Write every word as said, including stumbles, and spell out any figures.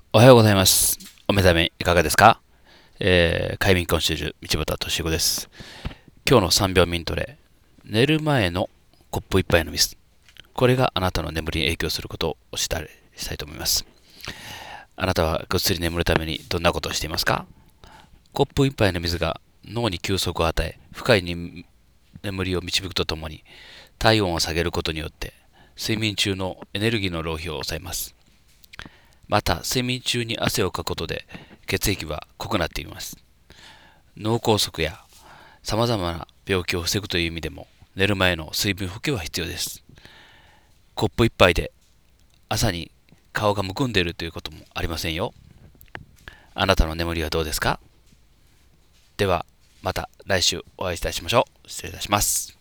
おはようございます。お目覚めいかがですか？えー、快眠コンシェルジュ、道端敏子です。今日のさんびょうミントレ。寝る前のコップ一杯の水。これがあなたの眠りに影響することをしたいしたいと思います。あなたはぐっすり眠るためにどんなことをしていますか？コップ一杯の水が脳に休息を与え、深いに眠りを導くとともに、体温を下げることによって、睡眠中のエネルギーの浪費を抑えます。また、睡眠中に汗をかくことで血液は濃くなっています。脳梗塞や様々な病気を防ぐという意味でも、寝る前の水分補給は必要です。コップ一杯で朝に顔がむくんでいるということもありませんよ。あなたの眠りはどうですか？では、また来週お会いいたしましょう。失礼いたします。